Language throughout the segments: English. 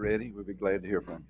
ready, we'll be glad to hear from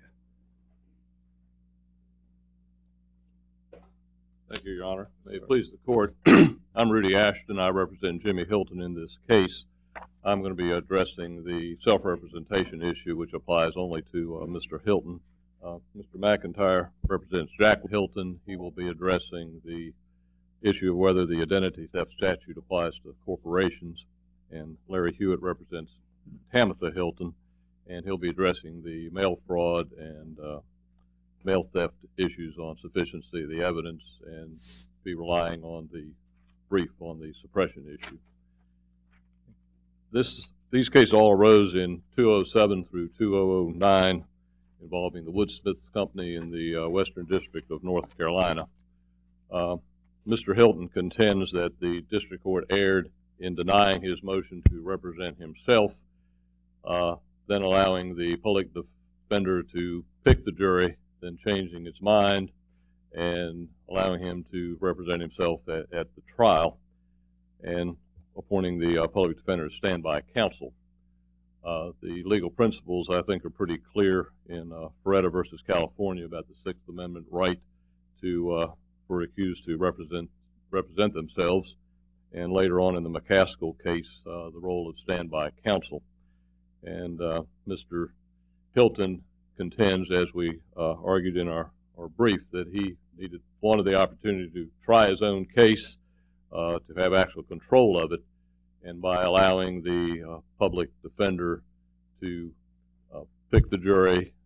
you. Thank you, Your Honor. May it please the Court, I'm Rudy Ashton. I represent Jimmy Hilton in this case. I'm going to be addressing the self-representation issue, which applies only to Mr. Hilton. Mr. McIntyre represents Jack Hilton. He will be addressing the issue of whether the identity theft statute applies to corporations. And Larry Hewitt represents Tamitha Hilton, and he'll be addressing the mail fraud and mail theft issues on sufficiency of the evidence and be relying on the brief on the suppression issue. These cases all arose in 2007 through 2009 involving the Woodsmith Company in the Western District of North Carolina. Mr. Hilton contends that the district court erred in denying his motion to represent himself, then allowing the public defender to pick the jury, then changing its mind and allowing him to represent himself at the trial, and appointing the public defender as standby counsel. The legal principles, I think, are pretty clear in Feretta versus California about the Sixth Amendment right for accused to represent themselves, and later on in the McCaskill case, the role of standby counsel. And Mr. Hilton contends, as we argued in our brief, that he wanted the opportunity to try his own case, to have actual control of it, and by allowing the public defender to pick the jury,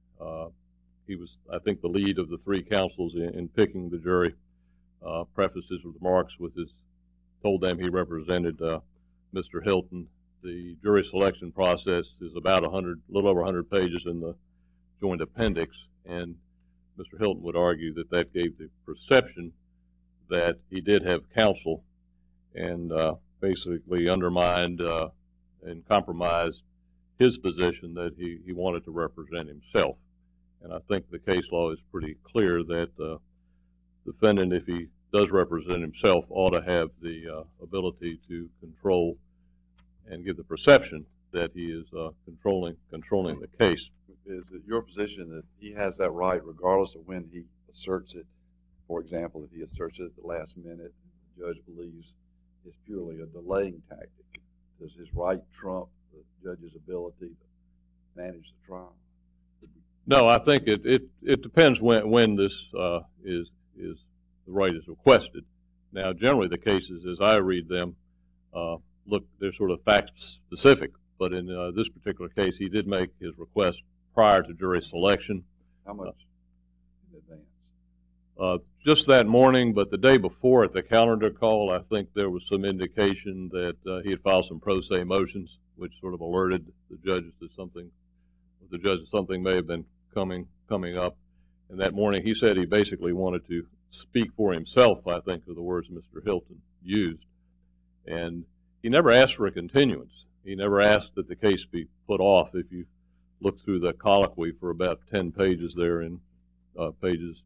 he was, I think, the lead of the three counsels in picking the jury, prefaced his remarks with told them he represented Mr. Hilton. The jury selection process is about a little over 100 pages in the joint appendix, and Mr. Hilton would argue that that gave the perception that he did have counsel, and basically undermined and compromised his position that he wanted to represent himself. And I think the case law is pretty clear that the defendant, if he does represent himself, ought to have the ability to control and give the perception that he is controlling the case. Is it your position that he has that right regardless of when he asserts it? For example, if he asserts it at the last minute, the judge believes it's purely a delaying tactic. Does his right trump the judge's ability to manage the trial? No, I think it depends when this is the right is requested. Now, generally the cases, as I read them, look, they're sort of fact specific, but in this particular case, he did make his request prior to jury selection. How much in advance? Just that morning, but the day before at the calendar call, I think there was some indication that he had filed some pro se motions, which sort of alerted the judges that something may have been coming up. And that morning, he said he basically wanted to speak for himself, I think, are the words Mr. Hilton used. And he never asked for a continuance. He never asked that the case be put off. If you look through the colloquy for about 10 pages there in pages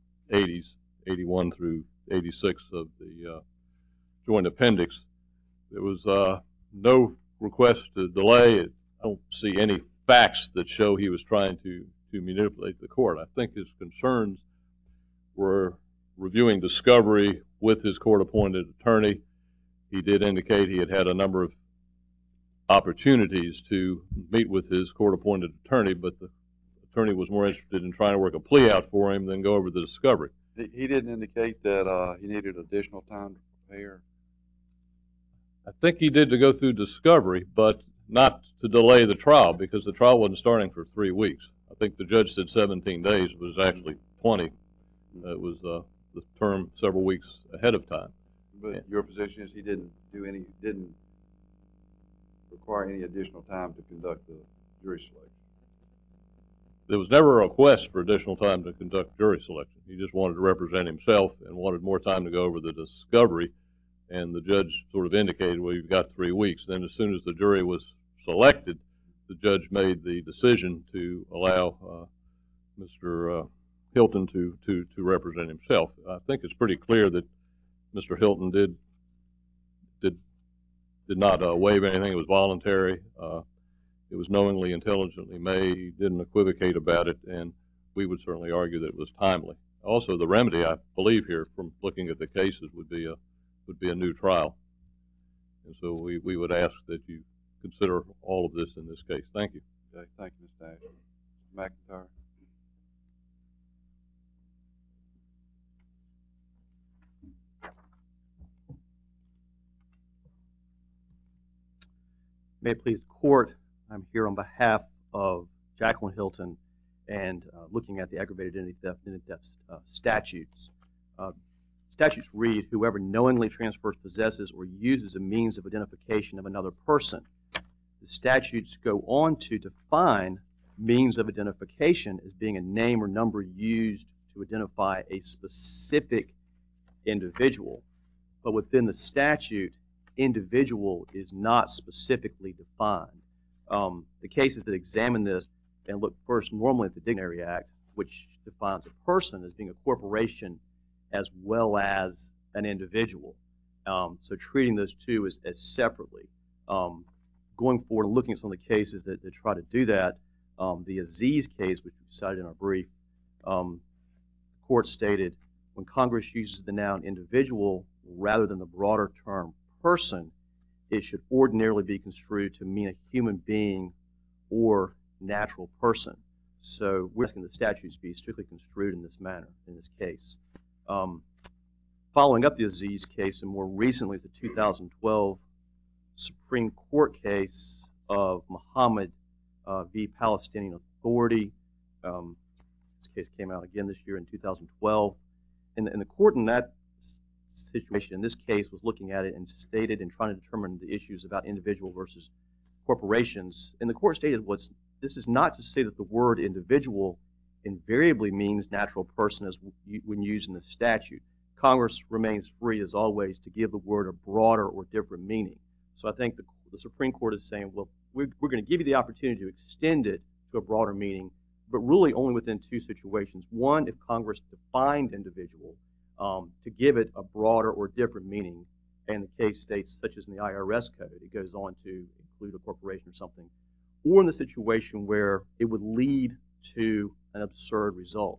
81 through 86 of the joint appendix, there was no request to delay it. I don't see any facts that show he was trying to manipulate the court. I think his concerns were reviewing discovery with his court-appointed attorney. He did indicate he had had a number of opportunities to meet with his court-appointed attorney, but the attorney was more interested in trying to work a plea out for him than go over the discovery. He didn't indicate that he needed additional time to prepare? I think he did to go through discovery, but not to delay the trial, because the trial wasn't starting for 3 weeks. I think the judge said 17 days. It was actually 20. It was the term several weeks ahead of time. But your position is he didn't require any additional time to conduct the jury selection? There was never a request for additional time to conduct jury selection. He just wanted to represent himself and wanted more time to go over the discovery, and the judge sort of indicated, well, you've got 3 weeks. Then as soon as the jury was selected, the judge made the decision to allow Mr. Hilton to represent himself. I think it's pretty clear that Mr. Hilton did not waive anything. It was voluntary. it was knowingly, intelligently made. He didn't equivocate about it, and we would certainly argue that it was timely. Also, the remedy, I believe here, from looking at the cases, would be a new trial. And so we would ask that you consider all of this in this case. Thank you. Okay, thank you, Mr. Ashley. Mr. McIntyre. May it please the court, I'm here on behalf of Jacqueline Hilton and looking at the aggravated identity theft statutes. Statutes read, whoever knowingly transfers, possesses, or uses a means of identification of another person. The statutes go on to define means of identification as being a name or number used to identify a specific individual. But within the statute, individual is not specifically defined. The cases that examine this and look first normally at the Dignitary Act, which defines a person as being a corporation as well as an individual. So treating those two as separately. Going forward and looking at some of the cases that try to do that, the Aziz case, which we cited in our brief, the court stated, when Congress uses the noun individual rather than the broader term person, it should ordinarily be construed to mean a human being or natural person. So we're asking the statutes be strictly construed in this manner, in this case. Following up the Aziz case, and more recently the 2012 Supreme Court case of Muhammad v. Palestinian Authority. This case came out again this year in 2012. And the court in that situation, in this case, was looking at it and stated and trying to determine the issues about individual versus corporations. And the court stated this is not to say that the word individual invariably means natural person as when used in the statute. Congress remains free, as always, to give the word a broader or different meaning. So I think the Supreme Court is saying, well, we're going to give you the opportunity to extend it to a broader meaning, but really only within two situations. One, if Congress defined individual to give it a broader or different meaning, and the case states, such as in the IRS code, it goes on to include a corporation or something, or in the situation where it would lead to an absurd result.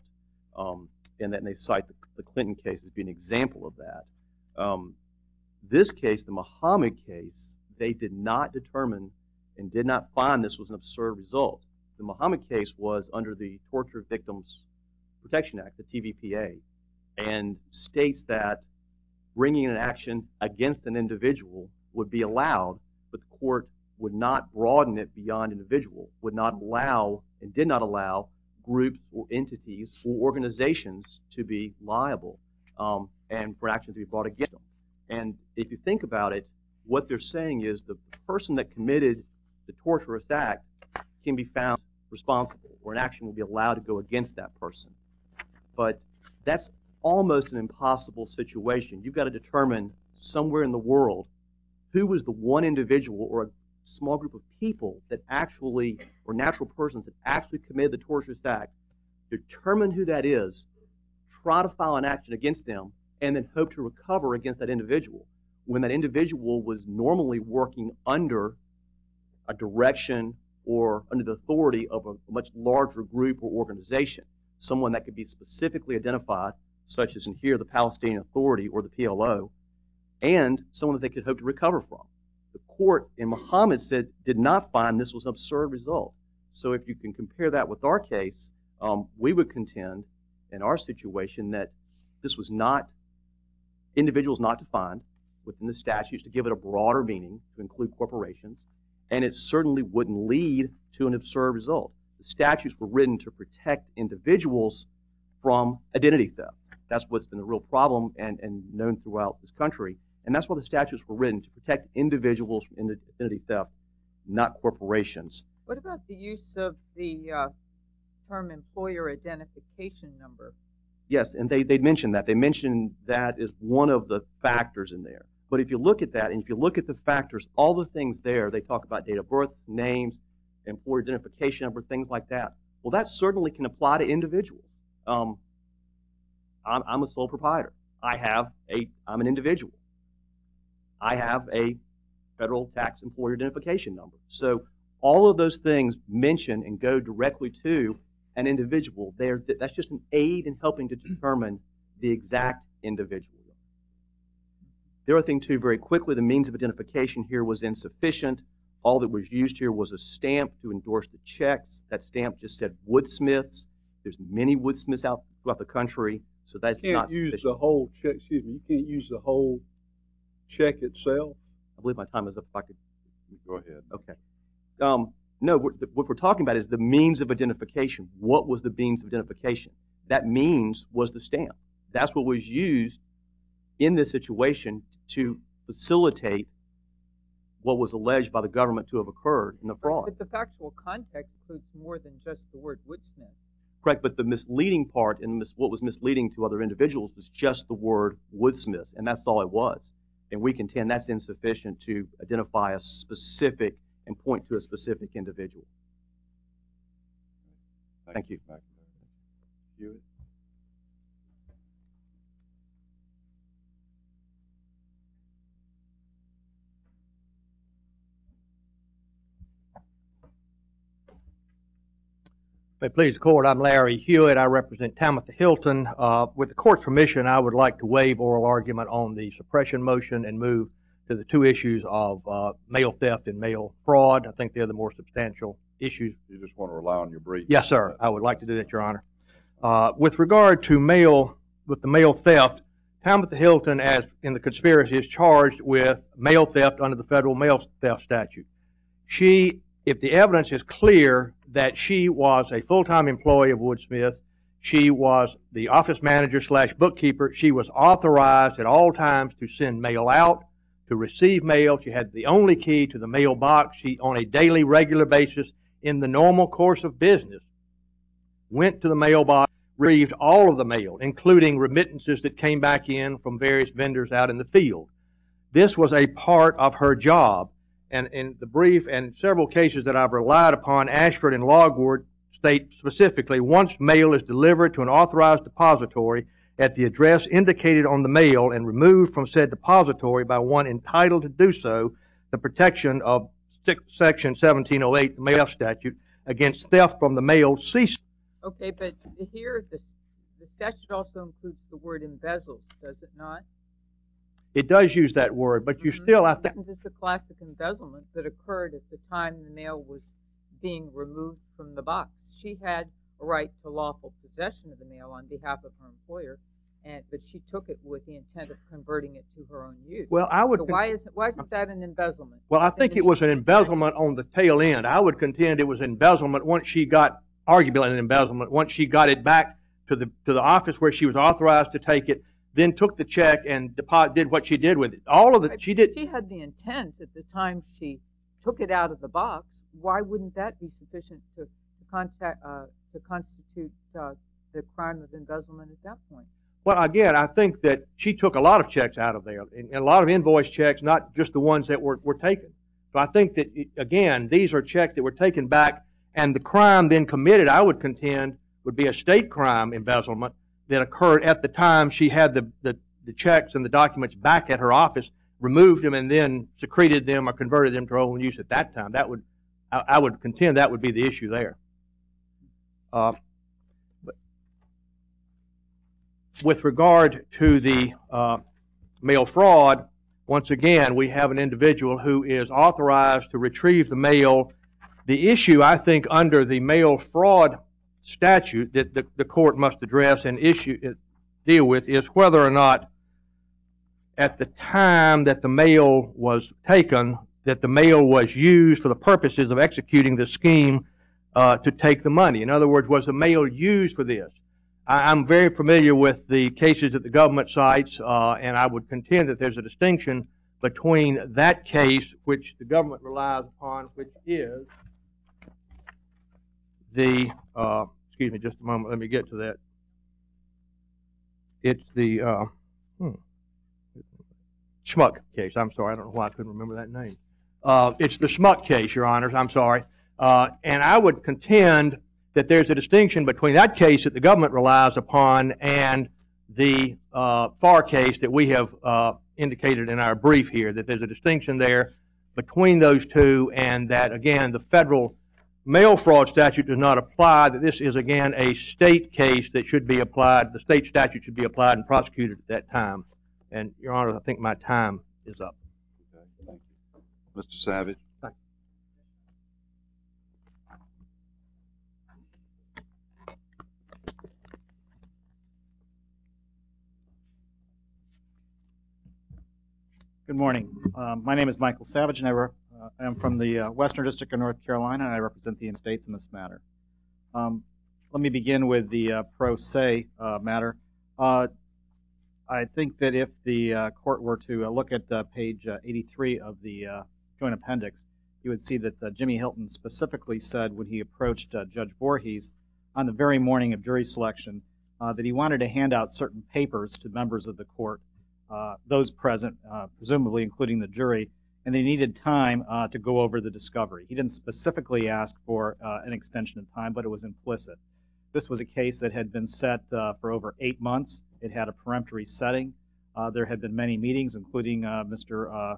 And then they cite the Clinton case as being an example of that. This case, the Muhammad case, they did not determine and did not find this was an absurd result. The Muhammad case was under the Torture Victims Protection Act, the TVPA, and states that bringing an action against an individual would be allowed, but the court would not broaden it beyond individual, would not allow and did not allow groups or entities or organizations to be liable and for action to be brought against them. And if you think about it, what they're saying is the person that committed the torturous act can be found responsible, or an action will be allowed to go against that person. But that's almost an impossible situation. You've got to determine somewhere in the world who was the one individual or a small group of people that actually, or natural persons that actually committed the torturous act, determine who that is, try to file an action against them, and then hope to recover against that individual when that individual was normally working under a direction or under the authority of a much larger group or organization, someone that could be specifically identified, such as in here the Palestinian Authority or the PLO, and someone that they could hope to recover from. The court in Muhammad said did not find this was an absurd result. So if you can compare that with our case, we would contend in our situation that this was not, individuals not defined within the statutes to give it a broader meaning to include corporations, and it certainly wouldn't lead to an absurd result. The statutes were written to protect individuals from identity theft. That's what's been the real problem and known throughout this country. And that's why the statutes were written, to protect individuals from identity theft, not corporations. What about the use of the term employer identification number? Yes, and they mentioned that. They mentioned that as one of the factors in there. But if you look at that, and if you look at the factors, all the things there, they talk about date of birth, names, employer identification number, things like that. Well, that certainly can apply to individuals. I'm a sole proprietor. I'm an individual. I have a federal tax employer identification number. So All of those things mention and go directly to an individual. That's just an aid in helping to determine the exact individual. The other thing, too, very quickly, the means of identification here was insufficient. All that was used here was a stamp to endorse the checks. That stamp just said Woodsmiths. There's many Woodsmiths out throughout the country, so that's You not can't use sufficient. the whole check, excuse me, you can't use the whole check itself. I believe my time is up. If I could. Go ahead. Okay. No, what we're talking about is the means of identification. What was the means of identification? That means was the stamp. That's what was used in this situation to facilitate what was alleged by the government to have occurred in the fraud. But the factual context includes more than just the word Woodsmith. Correct, but the misleading part and what was misleading to other individuals was just the word Woodsmith, and that's all it was. And we contend that's insufficient to identify a specific and point to a specific individual. Thank you. Mr. McIntyre. Hewitt? May it please the court, I'm Larry Hewitt. I represent Tamitha Hilton. With the court's permission, I would like to waive oral argument on the suppression motion and move to the two issues of mail theft and mail fraud. I think they're the more substantial issues. You just want to rely on your brief? Yes, sir. I would like to do that, Your Honor. With regard to the mail theft, Tamitha Hilton, as in the conspiracy, is charged with mail theft under the federal mail theft statute. If the evidence is clear that she was a full-time employee of Woodsmith, she was the office manager / bookkeeper, she was authorized at all times to send mail out, to receive mail. She had the only key to the mailbox. She, on a daily, regular basis, in the normal course of business, went to the mailbox, retrieved all of the mail, including remittances that came back in from various vendors out in the field. This was a part of her job. And in the brief and several cases that I've relied upon, Ashford and Logwood state specifically, once mail is delivered to an authorized depository at the address indicated on the mail and removed from said depository by one entitled to do so, the protection of Section 1708, the mail statute, against theft from the mail ceases. Okay, but here the statute also includes the word embezzles, does it not? It does use that word, but you still, I think... This is a classic embezzlement that occurred at the time the mail was being removed from the box. She had a right to lawful possession of the mail on behalf of her employer, but she took it with the intent of converting it to her own use. Well, I would... So why isn't that an embezzlement? Well, I think it was an embezzlement on the tail end. I would contend it was embezzlement once she got, arguably an embezzlement, once she got it back to the office where she was authorized to take it, then took the check and did what she did with it. All of it, she did. She had the intent at the time she took it out of the box. Why wouldn't that be sufficient to constitute the crime of embezzlement at that point? Well, again, I think that she took a lot of checks out of there, and a lot of invoice checks, not just the ones that were taken. So I think that, again, these are checks that were taken back, and the crime then committed, I would contend, would be a state crime embezzlement that occurred at the time she had the checks and the documents back at her office, removed them, and then secreted them or converted them to her own use at that time. I would contend that would be the issue there. But with regard to the mail fraud, once again, we have an individual who is authorized to retrieve the mail. The issue, I think, under the mail fraud statute that the court must address and deal with is whether or not at the time that the mail was taken, that the mail was used for the purposes of executing the scheme to take the money. In other words, was the mail used for this? I'm very familiar with the cases that the government cites, and I would contend that there's a distinction between that case, which the government relies upon, which is the, excuse me just a moment, let me get to that. It's the Schmuck case. I'm sorry, I don't know why I couldn't remember that name. It's the Schmuck case, Your Honors, I'm sorry. And I would contend that there's a distinction between that case that the government relies upon and the Farr case that we have indicated in our brief here, that there's a distinction there between those two, and that, again, the federal mail fraud statute does not apply, that this is, again, a state case that should be applied, the state statute should be applied and prosecuted at that time. And, Your Honor, I think my time is up. Okay, thank you. Mr. Savage? Thank Good morning. My name is Michael Savage, and I am from the Western District of North Carolina, and I represent the United States in this matter. Let me begin with the pro se matter. I think that if the court were to look at page 83 of the joint appendix, you would see that Jimmy Hilton specifically said when he approached Judge Voorhees on the very morning of jury selection that he wanted to hand out certain papers to members of the court, those present, presumably including the jury, and they needed time to go over the discovery. He didn't specifically ask for an extension of time, but it was implicit. This was a case that had been set for over 8 months. It had a peremptory setting. There had been many meetings, including Mr.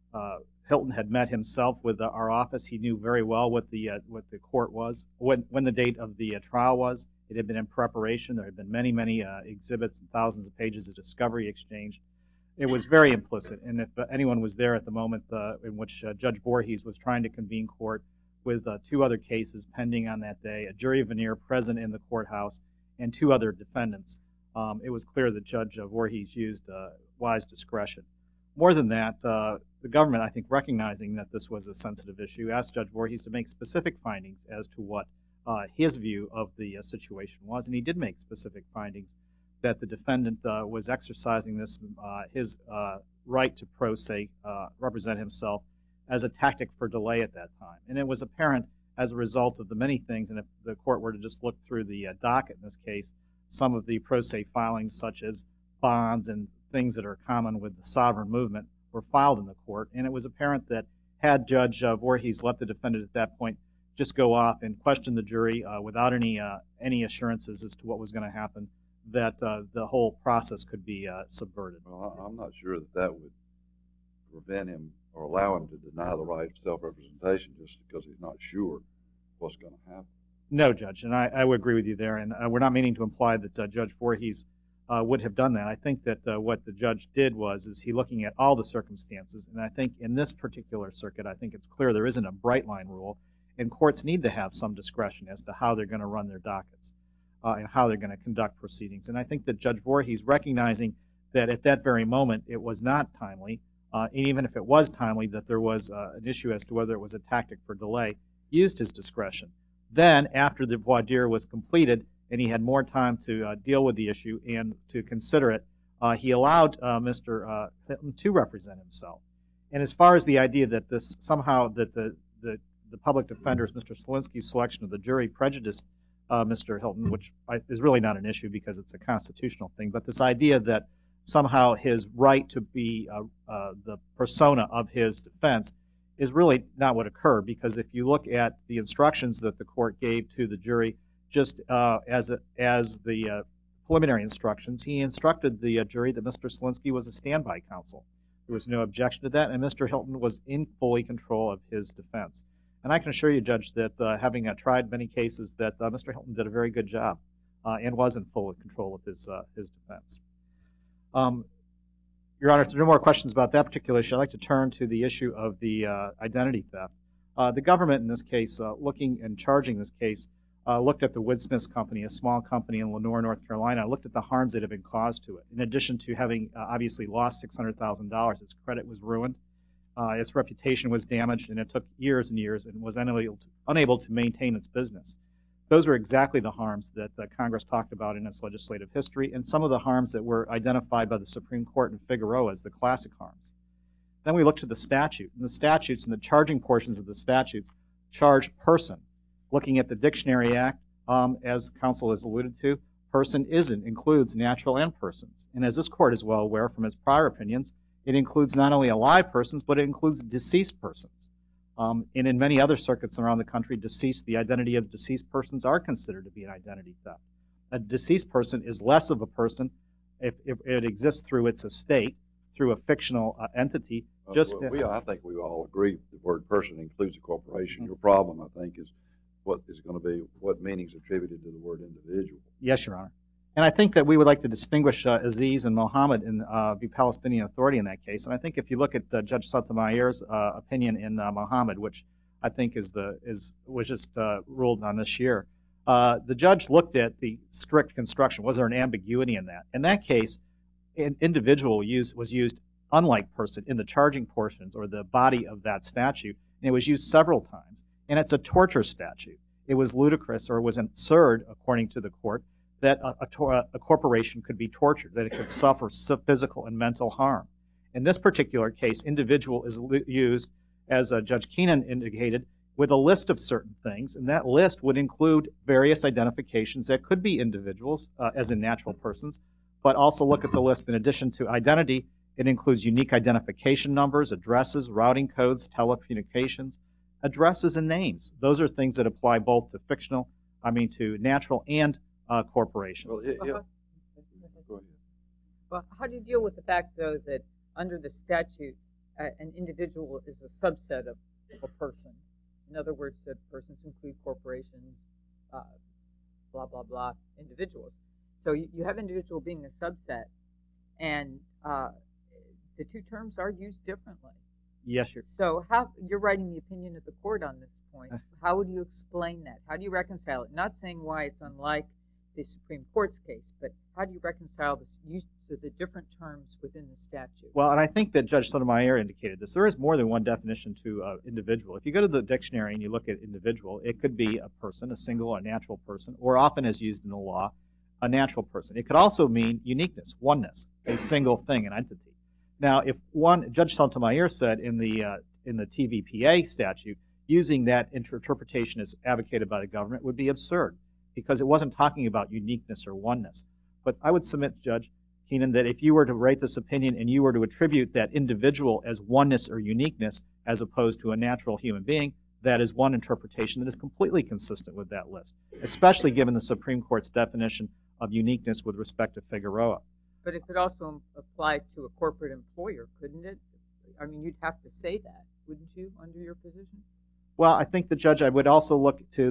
Hilton had met himself with our office. He knew very well what the court was, when the date of the trial was. It had been in preparation. There had been many, many exhibits and thousands of pages of discovery exchanged. It was very implicit, and if anyone was there at the moment in which Judge Voorhees was trying to convene court with 2 other cases pending on that day, a jury veneer present in the courthouse, and 2 other defendants, it was clear that Judge Voorhees used wise discretion. More than that, the government, I think, recognizing that this was a sensitive issue, asked Judge Voorhees to make specific findings as to what his view of the situation was, and he did make specific findings that the defendant was exercising his right to pro se represent himself as a tactic for delay at that time. And it was apparent as a result of the many things, and if the court were to just look through the docket in this case, some of the pro se filings such as bonds and things that are common with the sovereign movement were filed in the court, and it was apparent that had Judge Voorhees let the defendant at that point just go off and question the jury without any assurances as to what was going to happen, that the whole process could be subverted. Well, I'm not sure that would prevent him or allow him to deny the right of self-representation just because he's not sure what's going to happen. No, Judge, and I would agree with you there, and we're not meaning to imply that Judge Voorhees would have done that. I think that what the judge did is he looking at all the circumstances, and I think in this particular circuit, I think it's clear there isn't a bright line rule, and courts need to have some discretion as to how they're going to run their dockets and how they're going to conduct proceedings. And I think that Judge Voorhees, recognizing that at that very moment it was not timely, and even if it was timely, that there was an issue as to whether it was a tactic for delay, used his discretion. Then, after the voir dire was completed and he had more time to deal with the issue and to consider it, he allowed Mr. Hilton to represent himself. And as far as the idea that this somehow that the public defender's, Mr. Slinsky's selection of the jury prejudiced Mr. Hilton, which is really not an issue because it's a constitutional thing, but this idea that somehow his right to be the persona of his defense is really not what occurred, because if you look at the instructions that the court gave to the jury, just as the preliminary instructions, he instructed the jury that Mr. Slinsky was a standby counsel. There was no objection to that, and Mr. Hilton was in fully control of his defense. And I can assure you, Judge, that having tried many cases, that Mr. Hilton did a very good job and was in full control of his defense. Your Honor, if there are no more questions about that particular issue, I'd like to turn to the issue of the identity theft. The government in this case, looking and charging this case, looked at the Woodsmiths Company, a small company in Lenoir, North Carolina, looked at the harms that have been caused to it. In addition to having obviously lost $600,000, its credit was ruined, its reputation was damaged, and it took years and years and was unable to maintain its business. Those were exactly the harms that Congress talked about in its legislative history, and some of the harms that were identified by the Supreme Court in Figueroa as the classic harms. Then we looked to the statute, and the statutes and the charging portions of the statutes charge person. Looking at the Dictionary Act, as counsel has alluded to, person includes natural and persons. And as this court is well aware from its prior opinions, it includes not only alive persons, but it includes deceased persons. And in many other circuits around the country, the identity of deceased persons are considered to be an identity theft. A deceased person is less of a person if it exists through its estate, through a fictional entity. Just I think we all agree the word person includes a corporation. Your problem, I think, is what is going to be what meanings attributed to the word individual. Yes, Your Honor. And I think that we would like to distinguish Aziz and Mohammed in the Palestinian Authority in that case. And I think if you look at Judge Sotomayor's opinion in Mohammed, which I think was just ruled on this year, the judge looked at the strict construction. Was there an ambiguity in that? In that case, individual was used, unlike person, in the charging portions or the body of that statute, and it was used several times. And it's a torture statute. It was ludicrous, or it was absurd, according to the court, that a corporation could be tortured, that it could suffer physical and mental harm. In this particular case, individual is used, as Judge Keenan indicated, with a list of certain things, and that list would include various identifications that could be individuals, as in natural persons, but also look at the list. In addition to identity, it includes unique identification numbers, addresses, routing codes, telecommunications, addresses, and names. Those are things that apply both to natural and corporations. Well, how do you deal with the fact, though, that under the statute, an individual is a subset of a person? In other words, that persons include corporations, blah, blah, blah, individuals. So you have individual being a subset, and the two terms are used differently. Yes, sir. So you're writing the opinion of the court on this point. How would you explain that? How do you reconcile it? Not saying why it's unlike the Supreme Court's case, but how do you reconcile the use of the different terms within the statute? Well, and I think that Judge Sotomayor indicated this. There is more than one definition to individual. If you go to the dictionary and you look at individual, it could be a person, a single or natural person, or often as used in the law, a natural person. It could also mean uniqueness, oneness, a single thing, an entity. Now, if Judge Sotomayor said in the TVPA statute, using that interpretation as advocated by the government would be absurd, because it wasn't talking about uniqueness or oneness. But I would submit, Judge Keenan, that if you were to write this opinion and you were to attribute that individual as oneness or uniqueness as opposed to a natural human being, that is one interpretation that is completely consistent with that list, especially given the Supreme Court's definition of uniqueness with respect to Figueroa. But it could also apply to a corporate employer, couldn't it? I mean, you'd have to say that, wouldn't you, under your position? Well, I think the judge, I would also look to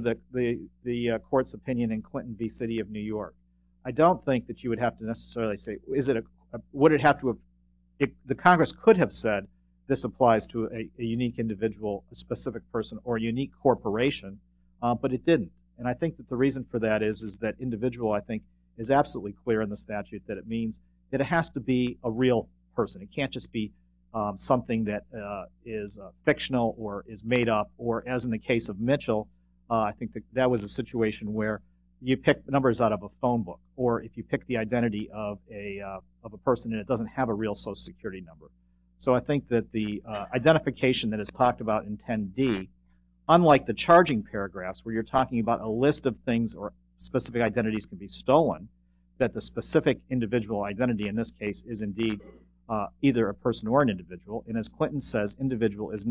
the court's opinion in Clinton v. City of New York. I don't think that you would have to necessarily say, would it have to have, the Congress could have said this applies to a unique individual, a specific person, or a unique corporation, but it didn't. And I think that the reason for that is that individual, I think, is absolutely clear in the statute that it means that it has to be a real person. It can't just be something that is fictional or is made up, or as in the case of Mitchell, I think that was a situation where you pick numbers out of a phone book, or if you pick the identity of a person and it doesn't have a real Social Security number. So I think that the identification that is talked about in 10D, unlike the charging paragraphs where you're talking about a list of things or specific identities can be stolen, that the specific individual identity in this case is indeed either a person or an individual. And as Clinton says, individual is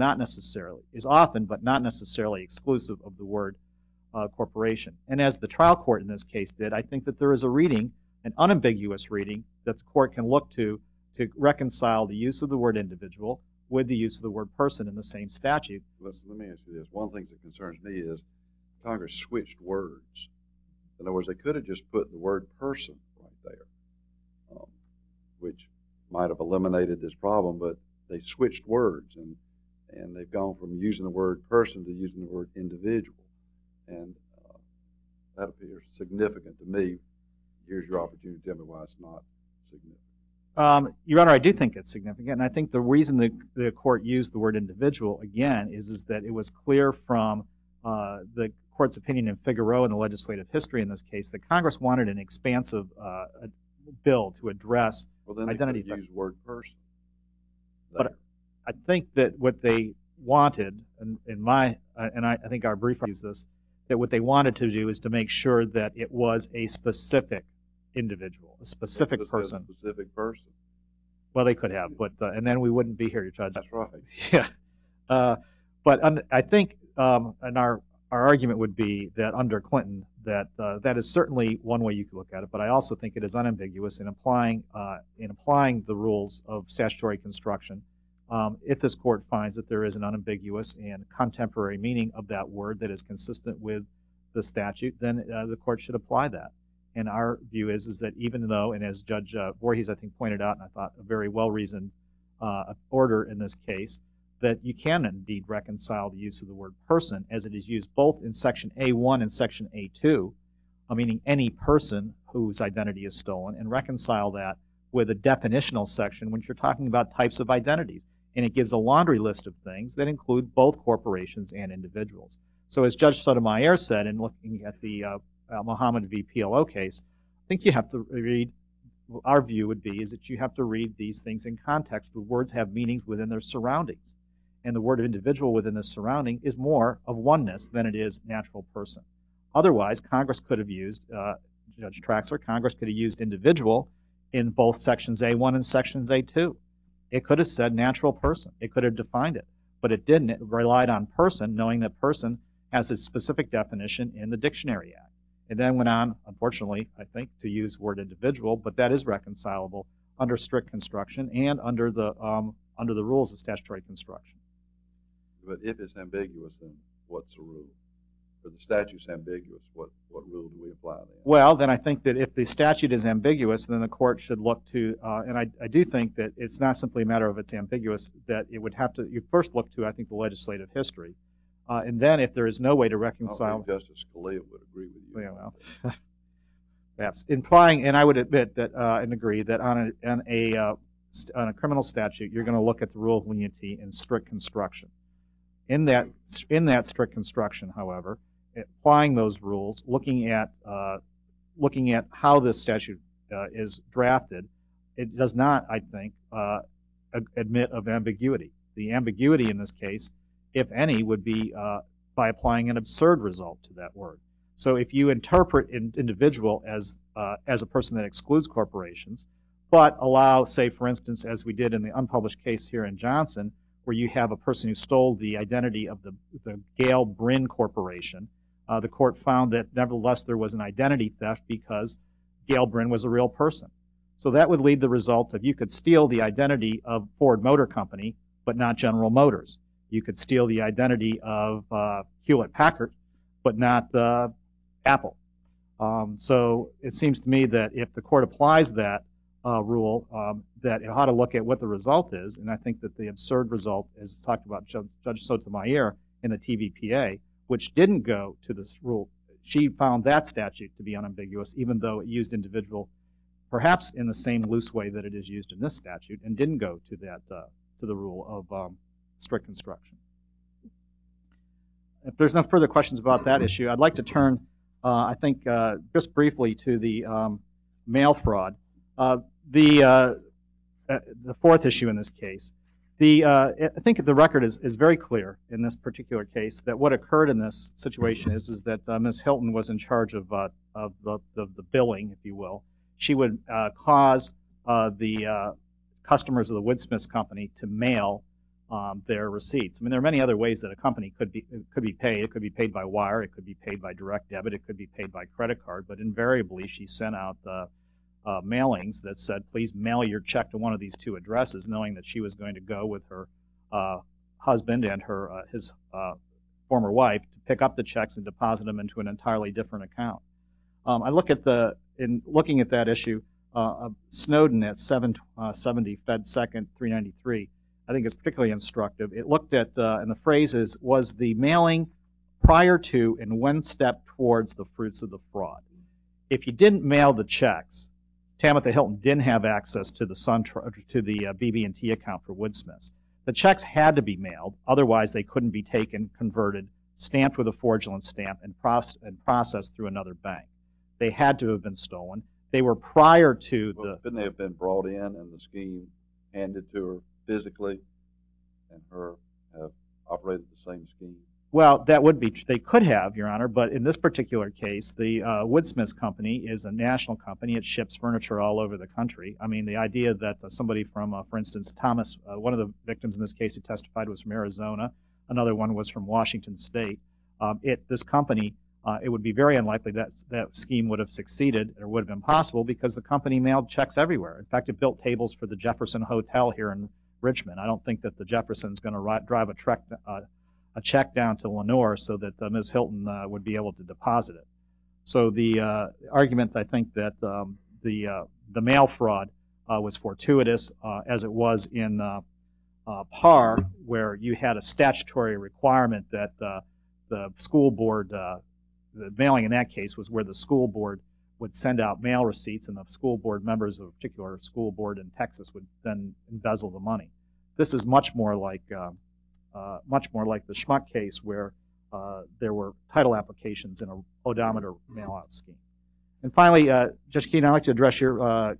often, but not necessarily exclusive of the word corporation. And as the trial court in this case did, I think that there is a reading, an unambiguous reading, that the court can look to reconcile the use of the word individual with the use of the word person in the same statute. Let me ask you this. One thing that concerns me is Congress switched words. In other words, they could have just put the word person right there, which might have eliminated this problem, but they switched words, and they've gone from using the word person to using the word individual. And that appears significant to me. Here's your opportunity to tell me why it's not significant. Your Honor, I do think it's significant, and I think the reason the court used the word individual, again, is that it was clear from the court's opinion in Figueroa and the legislative history in this case that Congress wanted an expansive bill to address identity. They could use the word person. But I think that what they wanted, and I think our brief used this, that what they wanted to do is to make sure that it was a specific individual, a specific person. A specific person. Well, they could have, but and then we wouldn't be here, Judge. That's right. Yeah. But I think, and our our argument would be that under Clinton, that that is certainly one way you could look at it, but I also think it is unambiguous in applying the rules of statutory construction. If this court finds that there is an unambiguous and contemporary meaning of that word that is consistent with the statute, then the court should apply that. And our view is that even though, and as Judge Voorhees I think pointed out, and I thought a very well-reasoned order in this case, that you can indeed reconcile the use of the word person as it is used both in Section A1 and Section A2, meaning any person whose identity is stolen, and reconcile that with a definitional section when you're talking about types of identities. And it gives a laundry list of things that include both corporations and individuals. So as Judge Sotomayor said in looking at the Muhammad v. PLO case, I think you have to read, our view would be, is that you have to read these things in context. The words have meanings within their surroundings. And the word of individual within the surrounding is more of oneness than it is natural person. Otherwise, Congress could have used, Judge Traxler, Congress could have used individual in both Sections A1 and Sections A2. It could have said natural person. It could have defined it. But it didn't. It relied on person, knowing that person has a specific definition in the Dictionary Act. It then went on, unfortunately, I think, to use the word individual, but that is reconcilable under strict construction and under the rules of statutory construction. But if it's ambiguous, then what's the rule? If the statute's ambiguous, what rule do we apply then? Well, then I think that if the statute is ambiguous, then the court should look to, and I do think that it's not simply a matter of it's ambiguous, that it would have to, you first look to, I think, the legislative history. And then if there is no way to reconcile. I think Justice Scalia would agree with you. Yeah, well, perhaps. Implying, and I would admit that, and agree, that on a criminal statute, you're going to look at the rule of leniency in strict construction. In that strict construction, however, applying those rules, looking at how this statute is drafted, it does not, I think, admit of ambiguity. The ambiguity in this case, if any, would be by applying an absurd result to that word. So if you interpret individual as a person that excludes corporations, but allow, say, for instance, as we did in the unpublished case here in Johnson, where you have a person who stole the identity of the Gale Brin Corporation, the court found that nevertheless there was an identity theft because Gale Brin was a real person. So that would lead the result of you could steal the identity of Ford Motor Company, but not General Motors. You could steal the identity of Hewlett Packard, but not Apple. So it seems to me that if the court applies that rule, that it ought to look at what the result is, and I think that the absurd result, as talked about Judge Sotomayor in the TVPA, which didn't go to this rule, she found that statute to be unambiguous, even though it used individual, perhaps in the same loose way that it is used in this statute, and didn't go to that to the rule of strict construction. If there's no further questions about that issue, I'd like to turn, I think, just briefly to the mail fraud. The fourth issue in this case. I think the record is very clear in this particular case that what occurred in this situation is that Ms. Hilton was in charge of the billing, if you will. She would cause the customers of the Woodsmiths Company to mail their receipts. I mean, there are many other ways that a company could be paid. It could be paid by wire. It could be paid by direct debit. It could be paid by credit card. But invariably, she sent out mailings that said, please mail your check to one of these two addresses, knowing that she was going to go with her husband and his former wife to pick up the checks and deposit them into an entirely different account. I look at in looking at that issue, Snowden at 770 Fed 2nd 393, I think is particularly instructive. It looked at, and the phrase is, was the mailing prior to and one step towards the fruits of the fraud. If you didn't mail the checks, Tamitha Hilton didn't have access to the BB&T account for Woodsmiths. The checks had to be mailed, otherwise they couldn't be taken, converted, stamped with a fraudulent stamp, and processed through another bank. They had to have been stolen. They were prior to the... Couldn't they have been brought in and the scheme handed to her physically and her have operated the same scheme? Well, that would be, they could have, Your Honor, but in this particular case, the Woodsmiths Company is a national company. It ships furniture all over the country. I mean, the idea that somebody from, for instance, Thomas, one of the victims in this case who testified was from Arizona, another one was from Washington State. this company, it would be very unlikely that that scheme would have succeeded or would have been possible because the company mailed checks everywhere. In fact, it built tables for the Jefferson Hotel here in Richmond. I don't think that the Jefferson's going to drive a check down to Lenore so that Ms. Hilton would be able to deposit it. So the argument, I think, that the mail fraud was fortuitous, as it was in Parr, where you had a statutory requirement that the school board, the mailing in that case was where the school board would send out mail receipts, and the school board members of a particular school board in Texas would then embezzle the money. This is much more like the Schmuck case, where there were title applications in an odometer mail-out scheme. And finally, Judge Keene, I'd like to address your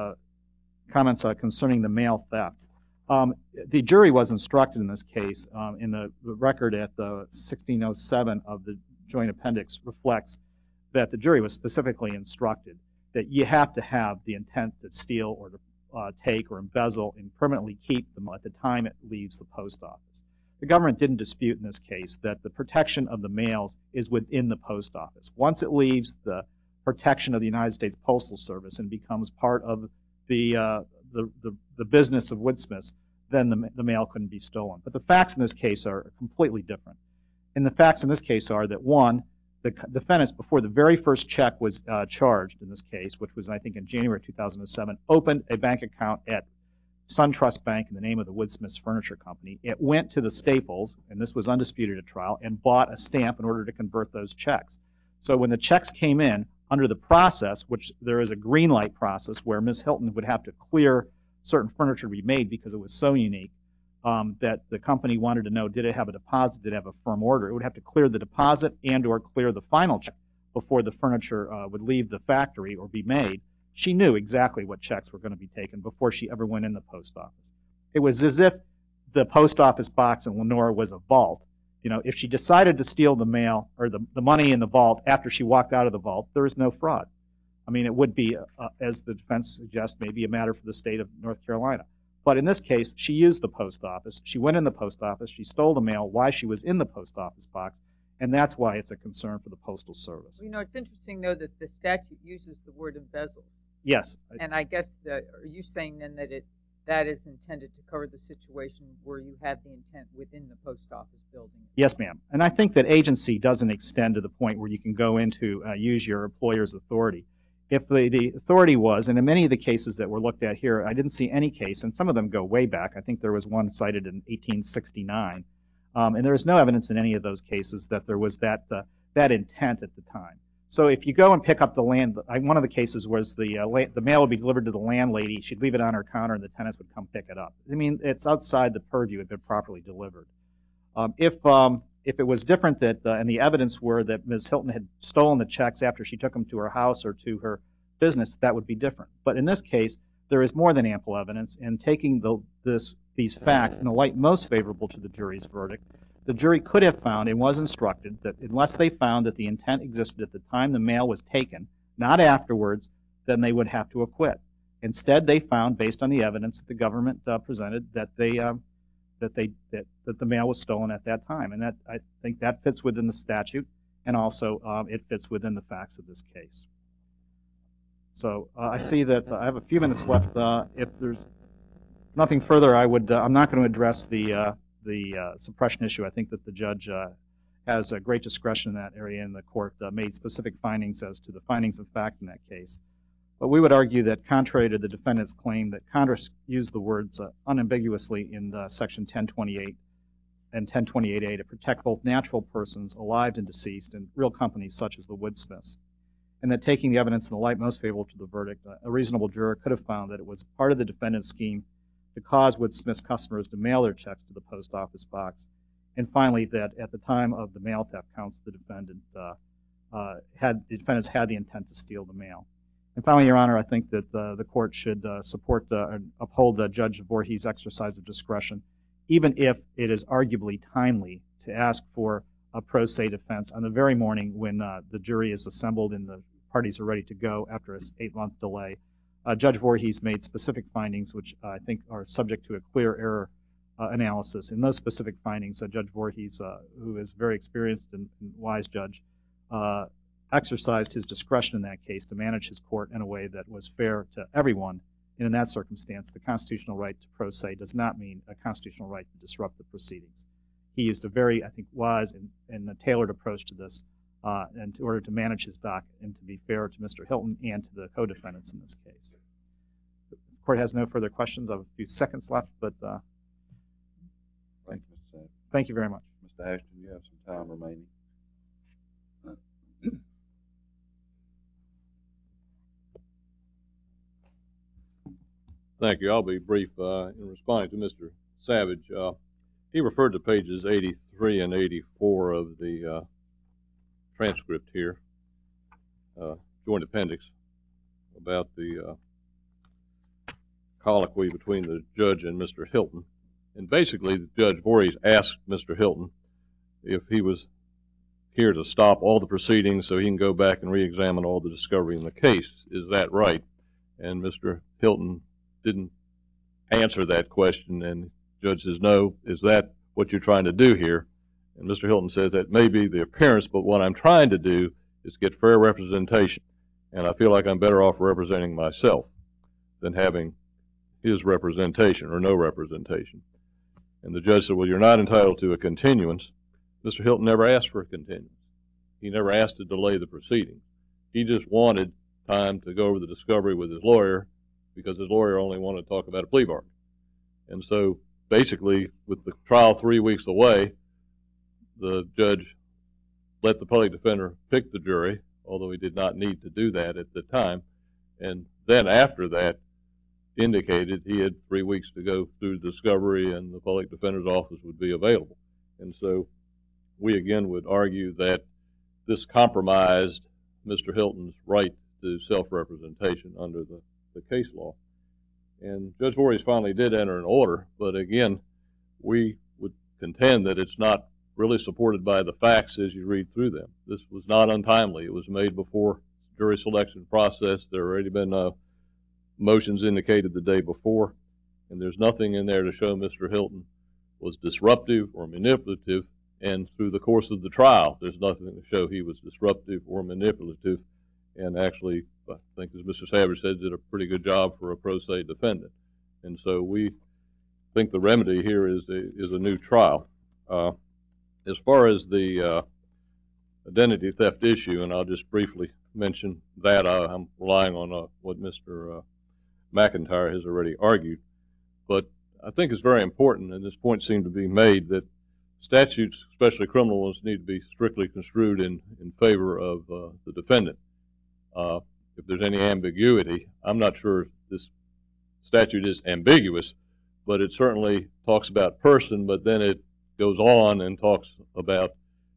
comments concerning the mail theft. The jury was instructed in this case, in the record at 1607 of the Joint Appendix reflects that the jury was specifically instructed that you have to have the intent to steal or to take or embezzle and permanently keep them at the time it leaves the post office. The government didn't dispute in this case that the protection of the mails is within the post office. Once it leaves the protection of the United States Postal Service and becomes part of the business of Woodsmiths, then the mail couldn't be stolen. But the facts in this case are completely different. And the facts in this case are that, one, the defendants, before the very first check was charged in this case, which was, I think, in January 2007, opened a bank account at SunTrust Bank in the name of the Woodsmiths Furniture Company. It went to the Staples, and this was undisputed at trial, and bought a stamp in order to convert those checks. So when the checks came in, under the process, which there is a green light process where Ms. Hilton would have to clear certain furniture to be made because it was so unique, that the company wanted to know, did it have a deposit, did it have a firm order? It would have to clear the deposit and or clear the final check before the furniture would leave the factory or be made. She knew exactly what checks were going to be taken before she ever went in the post office. It was as if the post office box in Lenore was a vault. You know, if she decided to steal the mail or the money in the vault after she walked out of the vault, there is no fraud. I mean, it would be, as the defense suggests, maybe a matter for the state of North Carolina. But in this case, she used the post office. She went in the post office. She stole the mail while she was in the post office box, and that's why it's a concern for the Postal Service. You know, it's interesting, though, that the statute uses the word embezzle. Yes. And I guess, are you saying then that that is intended to cover the situation where you have the intent within the post office building? Yes, ma'am. And I think that agency doesn't extend to the point where you can go into use your employer's authority. If the authority was, and in many of the cases that were looked at here, I didn't see any case, and some of them go way back. I think there was one cited in 1869, and there is no evidence in any of those cases that there was that intent at the time. So if you go and pick up the land, one of the cases was the mail would be delivered to the landlady. She'd leave it on her counter, and the tenants would come pick it up. I mean, it's outside the purview. It had been properly delivered. If it was different and the evidence were that Ms. Hilton had stolen the checks after she took them to her house or to her business, that would be different. But in this case, there is more than ample evidence, and taking these facts in the light most favorable to the jury's verdict, the jury could have found and was instructed that unless they found that the intent existed at the time the mail was taken, not afterwards, then they would have to acquit. Instead, they found, based on the evidence that the government presented, that the mail was stolen at that time, and that I think that fits within the statute, and also it fits within the facts of this case. So I see that I have a few minutes left. If there's nothing further, I'm not going to address the suppression issue. I think that the judge has a great discretion in that area, and the court made specific findings as to the findings of fact in that case. But we would argue that, contrary to the defendant's claim, that Congress used the words unambiguously in Section 1028 and 1028A to protect both natural persons, alive and deceased, and real companies such as the Woodsmiths, and that taking the evidence in the light most favorable to the verdict, a reasonable juror could have found that it was part of the defendant's scheme to cause Woodsmiths customers to mail their checks to the post office box, and finally that at the time of the mail theft counts, the defendants had the intent to steal the mail. And finally, Your Honor, I think that the court should support and uphold Judge Voorhees' exercise of discretion, even if it is arguably timely to ask for a pro se defense on the very morning when the jury is assembled and the parties are ready to go after an 8-month delay. Judge Voorhees made specific findings which I think are subject to a clear error analysis. In those specific findings, Judge Voorhees, who is a very experienced and wise judge, exercised his discretion in that case to manage his court in a way that was fair to everyone. And in that circumstance, the constitutional right to pro se does not mean a constitutional right to disrupt the proceedings. He used a very, I think, wise and a tailored approach to this in order to manage his docket and to be fair to Mr. Hilton and to the co-defendants in this case. The court has no further questions. I have a few seconds left, but Thank you, Mr. Savage. thank you very much. Mr. Ashton, you have some time remaining. Thank you. I'll be brief in responding to Mr. Savage. He referred to pages 83 and 84 of the transcript here, joint appendix, about the colloquy between the judge and Mr. Hilton. And basically, Judge Voorhees asked Mr. Hilton if he was here to stop all the proceedings so he can go back and re-examine all the discovery in the case. Is that right? And Mr. Hilton didn't answer that question, and the judge says, no, is that what you're trying to do here? And Mr. Hilton says that may be the appearance, but what I'm trying to do is get fair representation, and I feel like I'm better off representing myself than having his representation or no representation. And the judge said, well, you're not entitled to a continuance. Mr. Hilton never asked for a continuance. He never asked to delay the proceedings. He just wanted time to go over the discovery with his lawyer because his lawyer only wanted to talk about a plea bargain. And so basically, with the trial 3 weeks away, the judge let the public defender pick the jury, although he did not need to do that at the time. And then after that, indicated he had 3 weeks to go through discovery and the public defender's office would be available. And so we again would argue that this compromised Mr. Hilton's right to self-representation under the case law. And Judge Voorhees finally did enter an order, but again, we would contend that it's not really supported by the facts as you read through them. This was not untimely. It was made before jury selection process. There had already been motions indicated the day before, and there's nothing in there to show Mr. Hilton was disruptive or manipulative, and through the course of the trial, there's nothing to show he was disruptive or manipulative, and actually, I think as Mr. Savage said, did a pretty good job for a pro se defendant. And so we think the remedy here is a new trial. As far as the identity theft issue, and I'll just briefly mention that, I'm relying on what Mr. McIntyre has already argued, but I think it's very important, and this point seemed to be made, that statutes, especially criminal ones, need to be strictly construed in favor of the defendant. If there's any ambiguity, I'm not sure if this statute is ambiguous, but it certainly talks about person, but then it goes on and talks about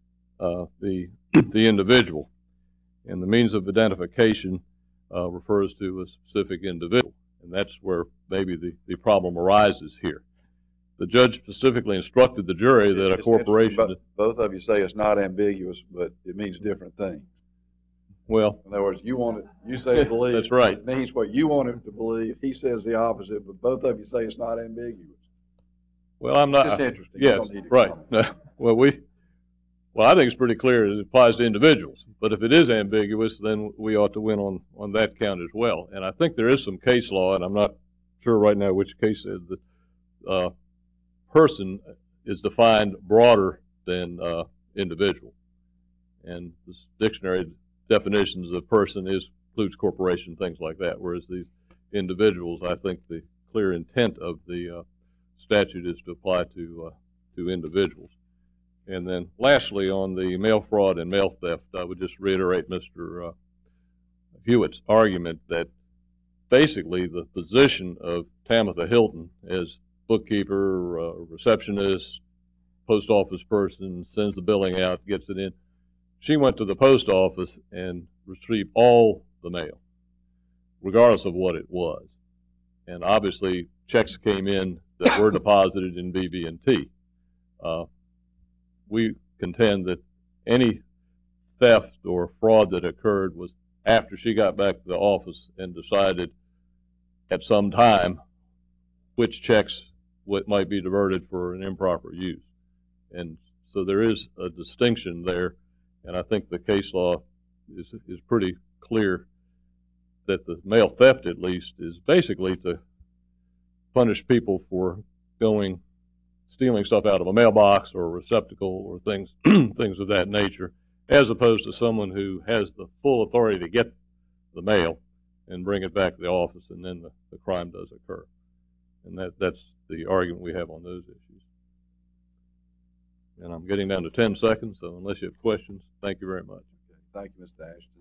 the individual. And the means of identification refers to a specific individual, and that's where maybe the problem arises here. The judge specifically instructed the jury that a corporation... But both of you say it's not ambiguous, but it means different things. Well... In other words, you say believe. That's right. It means what you want him to believe. He says the opposite, but both of you say it's not ambiguous. Well, I'm not... It's just interesting. Yes, right. Well, I think it's pretty clear it applies to individuals. But if it is ambiguous, then we ought to win on that count as well. And I think there is some case law, and I'm not sure right now which case says that person is defined broader than individual. And this dictionary definitions of person includes corporation, things like that, whereas these individuals, I think the clear intent of the statute is to apply to individuals. And then lastly, on the mail fraud and mail theft, I would just reiterate Mr. Hewitt's argument that basically the position of Tamitha Hilton as bookkeeper, receptionist, post office person, sends the billing out, gets it in. She went to the post office and retrieved all the mail, regardless of what it was. And obviously, checks came in that were deposited in BB&T. We contend that any theft or fraud that occurred was after she got back to the office and decided at some time which checks what might be diverted for an improper use. And so there is a distinction there, and I think the case law is pretty clear that the mail theft, at least, is basically to punish people for stealing stuff out of a mailbox or a receptacle or things things of that nature, as opposed to someone who has the full authority to get the mail and bring it back to the office, and then the crime does occur. And that's the argument we have on those issues. And I'm getting down to 10 seconds, so unless you have questions, thank you very much. Okay. Thank you, Mr. Ashton.